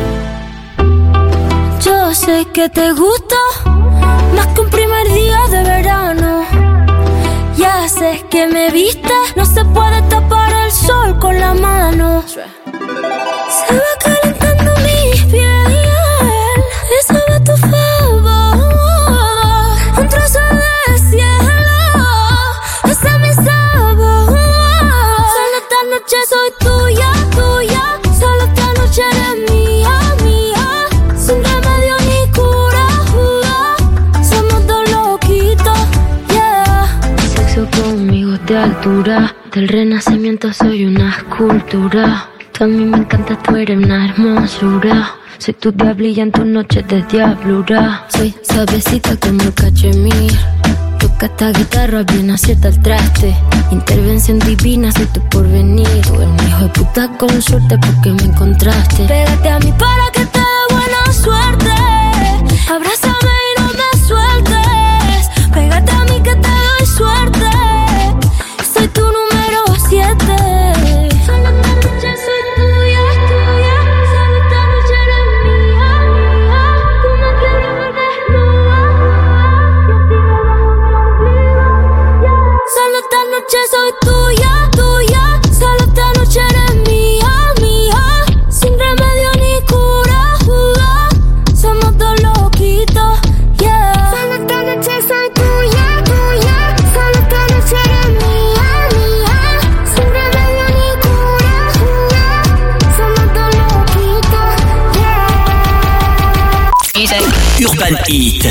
Yo sé que te gusta más que un primer día de verano. Ya sé que me viste, no se puede tapar el sol con la mano. Se va calentando mi piel, eso va a tu favor. Un trozo de cielo, ese es mi sabor. Solo esta noche soy tuya, tuya. Solo esta noche eres mía, mía. Sin remedio ni cura, uh, somos dos loquitos, yeah. Sexo conmigo de altura, del renacimiento soy una escultura. Tú a mí me encanta, tú eres una hermosura. Soy tu diablilla en tus noches de diablura. Soy suavecita como el cachemir Toca esta guitarra, bien acierta el traste. Intervención divina, soy tu porvenir. Tú eres un hijo de puta con suerte porque me encontraste. Pégate a mí para que te dé buena suerte. Abrázame y no me sueltes. Pégate a mí que te doy suerte. Soy tu número siete. Solo esta noche soy tuya, tuya. Solo esta noche eres mía, mía. Tú me quieres ver desnuda. Solo esta noche soy tuya, tuya. Solo esta noche eres mía, mía. Sin remedio ni cura, uh, somos dos loquitos, yeah. Solo esta noche soy tuya, tuya. Solo esta noche eres mía, mía. Sin remedio ni cura, uh, somos dos loquitos, yeah. Urban Heat.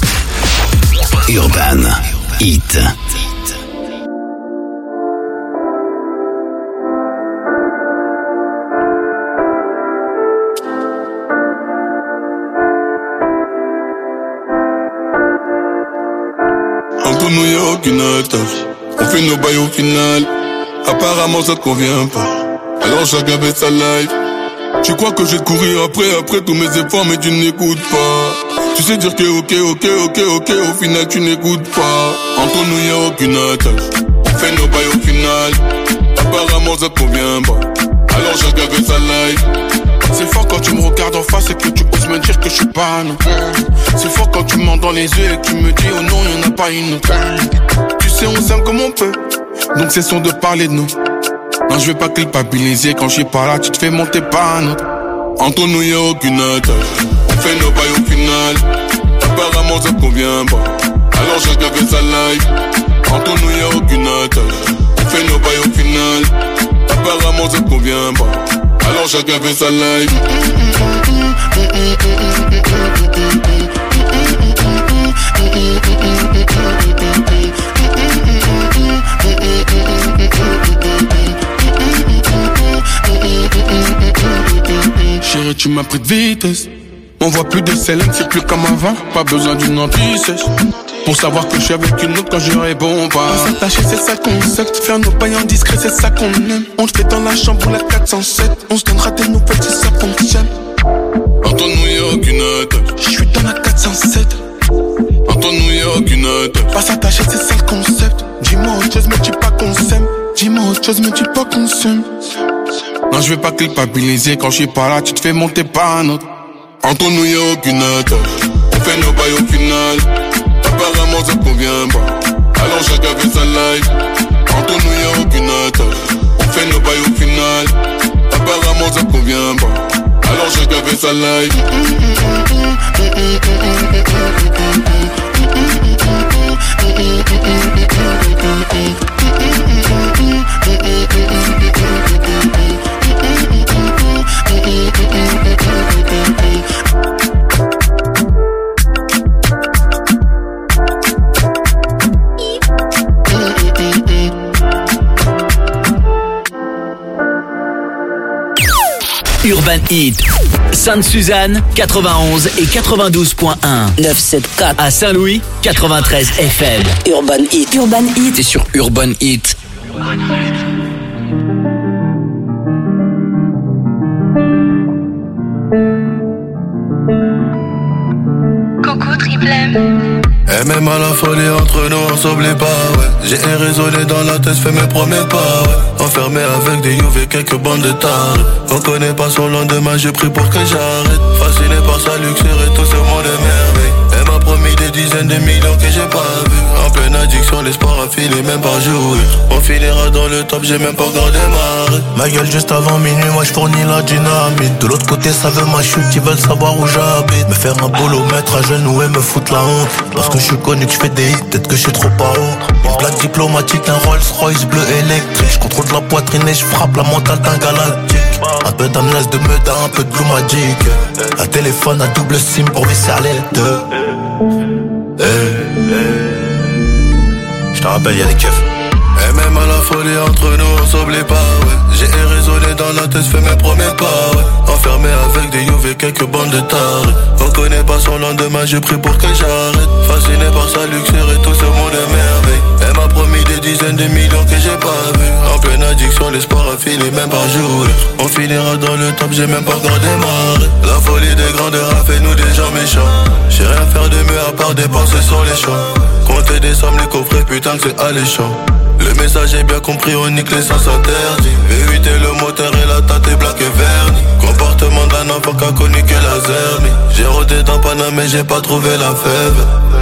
Urban Heat. Entre nous y'a aucune attache. On fait nos bails au final. Apparemment ça te convient pas. Alors chacun fait sa life. Tu crois que je vais te courir après, après tous mes efforts, mais tu n'écoutes pas. Tu sais dire que ok, ok, ok, ok, au final tu n'écoutes pas. Entre nous y'a aucune attache. On fait nos bails au final. Apparemment ça te convient pas. Alors chacun fait sa life. C'est fort quand tu me regardes en face et que tu oses me dire que je suis pas non. C'est fort quand tu me mens dans les yeux et que tu me dis oh non y'en a pas une autre. Tu sais on s'aime comme on peut, donc cessons de parler de nous. Non je vais pas culpabiliser, quand je suis pas là tu te fais monter pas notre. Entre nous y'a aucune attache. On fait nos bails au final. Apparemment ça te convient pas. Alors chacun fait sa life. Entre nous y'a aucune attache. On fait nos bails au final. Apparemment ça te convient pas. Alors chacun fait sa life. Chérie, tu m'as pris de vitesse. On voit plus de Célène, c'est plus comme avant. Pas besoin d'une anti-sèche pour savoir que je suis avec une autre quand je réponds pas. On s'attacher, c'est ça qu'on sait. Faire nos pailles en discret, c'est ça qu'on aime. On le fait dans la chambre ou la quatre cent sept. On se donnera des nouvelles si ça fonctionne. Entre nous y'a aucune attache. Je suis dans la quatre cent sept. Entre nous y'a aucune attache. Pas s'attacher, c'est ça le concept. Dis-moi autre chose, mais dis pas qu'on s'aime. Dis-moi autre chose, mais dis pas qu'on s'aime. Non, je vais pas culpabiliser, quand je suis pas là, tu te fais monter par un autre. Entre nous y'a aucune attache. On fait nos bails au final. Apparemment ça te convient pas. Alors chacun fait sa life. Entre nous y'a aucune attache. On fait nos bails au final. Apparemment ça te convient pas. Alors chacun fait sa life. Urban Heat. Sainte-Suzanne, quatre-vingt-onze et quatre-vingt-douze point un. neuf cent soixante-quatre. À Saint-Louis, quatre-vingt-treize F M. Urban Heat. Urban Heat. C'est sur Urban Heat. Coco Triple M. Et même à la folie entre nous on s'oublie pas, ouais. J'ai un raisonné dans la tête, j'fais mes premiers pas, ouais. Enfermé avec des youves et quelques bandes de tards. On connaît pas son lendemain, j'ai pris pour que j'arrête. Fasciné par sa luxure et tout ce monde est merveille. Elle m'a promis des dizaines de millions que j'ai pas vu. En pleine addiction, l'espoir a filé même pas joué. On finira dans le top, j'ai même pas encore démarré. Ma gueule juste avant minuit, moi j'fournis la dynamite. De l'autre côté ça veut ma chute, ils veulent savoir où j'habite. Me faire un boulot, mettre à genoux et me foutre la honte. Parce que je suis connu, que je fais des hits, peut-être que je suis trop pas haut. Une plaque diplomatique, un Rolls Royce bleu électrique. Je contrôle la poitrine et je frappe la mentale d'un galactique. Un peu d'amnèse de Meudin, un peu de Blue Magic. Un téléphone à double SIM pour visser à l'aide. Hey, hey. Je te rappelle, y'a des keufs. Et même à la folie entre nous, on s'oublie pas, ouais. J'ai raisonné dans la tête, fais mes premiers pas, ouais. Enfermé avec des youves et quelques bandes de tarés. On connaît pas son lendemain, j'ai pris pour que j'arrête. Fasciné par sa luxure et tout ce monde est merveille. Elle m'a promis des dizaines de millions que j'ai pas vu. En pleine addiction, l'espoir a fini même par jour. On finira dans le top, j'ai même pas encore démarré. La folie des grandeurs a fait nous des gens méchants. J'ai rien faire de mieux à part dépenser sur les champs. Compter des sommes, les coffrets, putain que c'est alléchant. Le message est bien compris, on nique les sens interdits. Éviter le moteur et la tête est black et vernis. Comportement d'un enfant qui a connu que la zermie. J'ai rodé dans Paname mais j'ai pas trouvé la fève.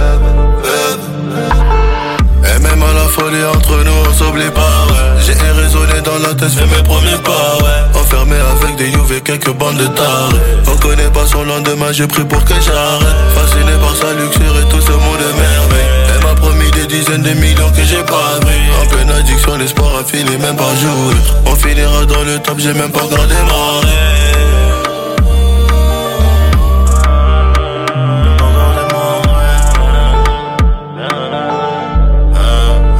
Et même à la folie entre nous on s'oublie pas, ouais. J'ai raisonné dans la tête, fais mes premiers pas, ouais. Enfermé avec des youves et quelques bandes de tarés. On connaît pas son lendemain, j'ai pris pour que j'arrête. Fasciné par sa luxure et tout ce monde est merveille. Elle m'a promis des dizaines de millions que j'ai pas vu. En pleine addiction, l'espoir a fini même par jour. On finira dans le top, j'ai même pas encore démarré.